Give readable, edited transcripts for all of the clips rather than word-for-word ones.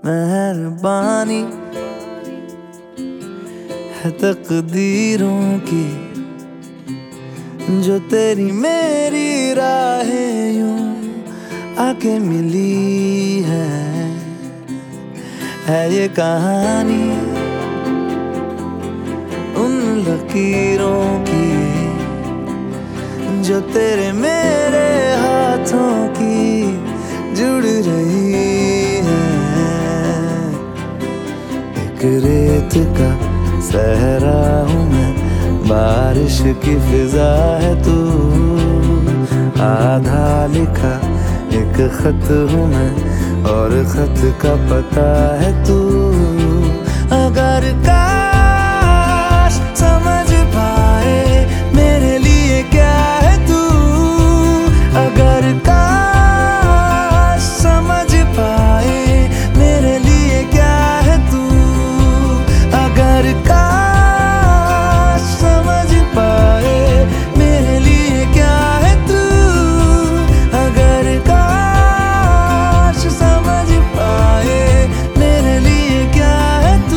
मेहरबानी है तकदीरों की, जो तेरी मेरी राहें यूं आके मिली है ये कहानी उन लकीरों की, जो तेरे मेरे हाथों की जुड़ रही है। एक रेत का सहरा हूँ मैं, बारिश की फिजा है तू, आधा लिखा एक खत हूँ मैं, और खत का पता है तू। अगर काश समझ पाए मेरे लिए क्या है तू, अगर काश समझ पाए मेरे लिए क्या है तू, अगर काश समझ पाए मेरे लिए क्या है तू, अगर काश समझ पाए मेरे लिए क्या है तू।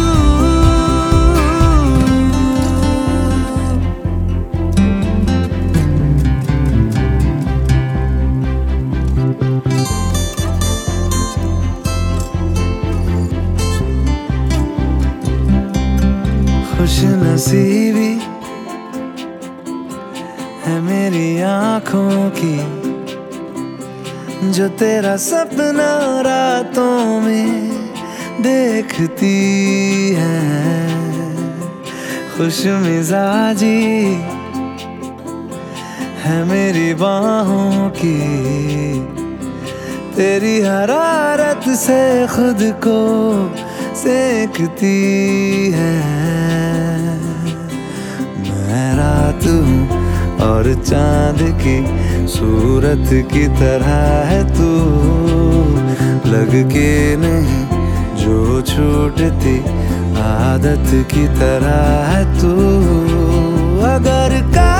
खुश नसीबी है मेरी आँखों की, जो तेरा सपना रातों में देखती है। खुश मिजाजी है मेरी बाहों की, तेरी हरारत से खुद को सेकती है। मैं रात हूँ और चांद की सूरत की तरह है तू, लग के नहीं जो छूटती आदत की तरह है तू। अगर का